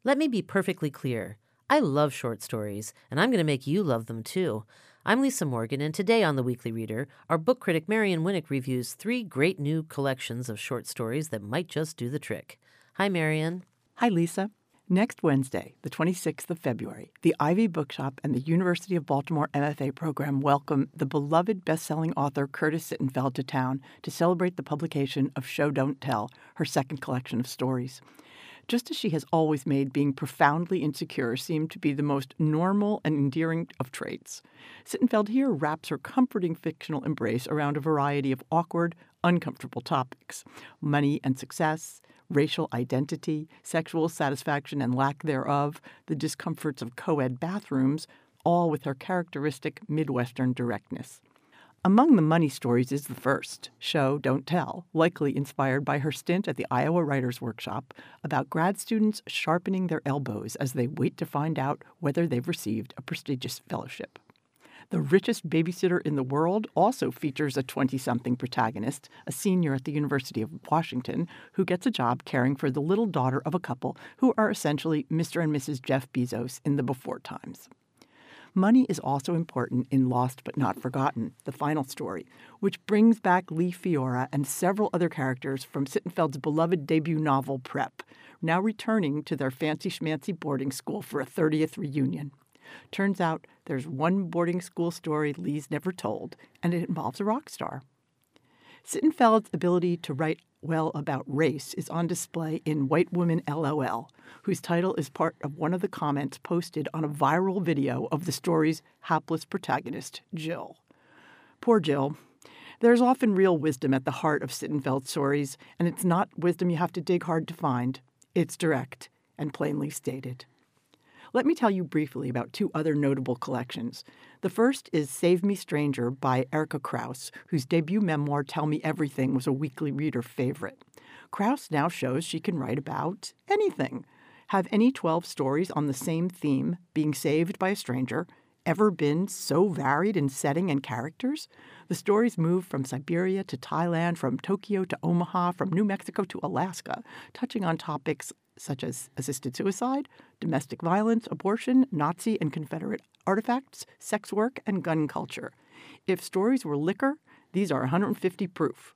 Let me be perfectly clear. I love short stories, and I'm going to make you love them too. I'm Lisa Morgan, and today on The Weekly Reader, our book critic Marian Winnick reviews 3 great new collections of short stories that might just do the trick. Hi, Marian. Hi, Lisa. Next Wednesday, the 26th of February, the Ivy Bookshop and the University of Baltimore MFA program welcome the beloved best-selling author Curtis Sittenfeld to town to celebrate the publication of Show Don't Tell, her second collection of stories. Just as she has always made being profoundly insecure seem to be the most normal and endearing of traits, Sittenfeld here wraps her comforting fictional embrace around a variety of awkward, uncomfortable topics: money and success, racial identity, sexual satisfaction and lack thereof, the discomforts of co-ed bathrooms, all with her characteristic Midwestern directness. Among the money stories is the first, Show Don't Tell, likely inspired by her stint at the Iowa Writers' Workshop, about grad students sharpening their elbows as they wait to find out whether they've received a prestigious fellowship. The Richest Babysitter in the World also features a 20-something protagonist, a senior at the University of Washington, who gets a job caring for the little daughter of a couple who are essentially Mr. and Mrs. Jeff Bezos in the before times. Money is also important in Lost But Not Forgotten, the final story, which brings back Lee Fiora and several other characters from Sittenfeld's beloved debut novel Prep, now returning to their fancy-schmancy boarding school for a 30th reunion. Turns out there's one boarding school story Lee's never told, and it involves a rock star. Sittenfeld's ability to write well about race is on display in White Woman LOL, whose title is part of one of the comments posted on a viral video of the story's hapless protagonist, Jill. Poor Jill. There's often real wisdom at the heart of Sittenfeld's stories, and it's not wisdom you have to dig hard to find. It's direct and plainly stated. Let me tell you briefly about 2 other notable collections. The first is Save Me Stranger by Erica Krauss, whose debut memoir Tell Me Everything was a Weekly Reader favorite. Krauss now shows she can write about anything. Have any 12 stories on the same theme, being saved by a stranger, ever been so varied in setting and characters? The stories move from Siberia to Thailand, from Tokyo to Omaha, from New Mexico to Alaska, touching on topics such as assisted suicide, domestic violence, abortion, Nazi and Confederate artifacts, sex work, and gun culture. If stories were liquor, these are 150 proof.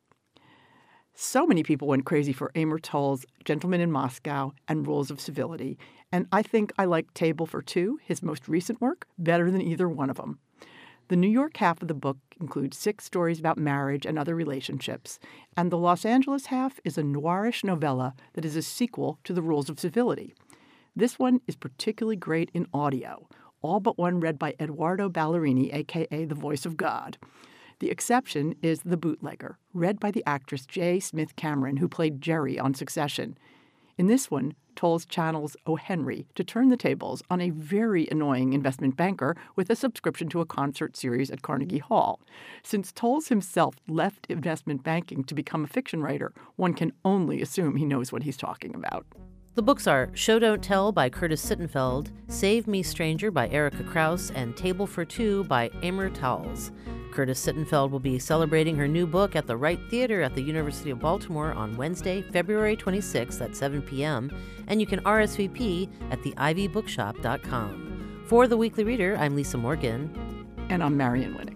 So many people went crazy for Amor Towles' Gentleman in Moscow and Rules of Civility, and I think I like Table for Two, his most recent work, better than either one of them. The New York half of the book includes 6 stories about marriage and other relationships, and the Los Angeles half is a noirish novella that is a sequel to The Rules of Civility. This one is particularly great in audio, all but one read by Eduardo Ballerini, a.k.a. the voice of God. The exception is The Bootlegger, read by the actress J. Smith Cameron, who played Jerry on Succession. In this one, Towles channels O. Henry to turn the tables on a very annoying investment banker with a subscription to a concert series at Carnegie Hall. Since Towles himself left investment banking to become a fiction writer, one can only assume he knows what he's talking about. The books are Show Don't Tell by Curtis Sittenfeld, Save Me Stranger by Erica Krauss, and Table for Two by Amor Towles. Curtis Sittenfeld will be celebrating her new book at the Wright Theater at the University of Baltimore on Wednesday, February 26th at 7 p.m., and you can RSVP at theivybookshop.com. For The Weekly Reader, I'm Lisa Morgan. And I'm Marian Winnick.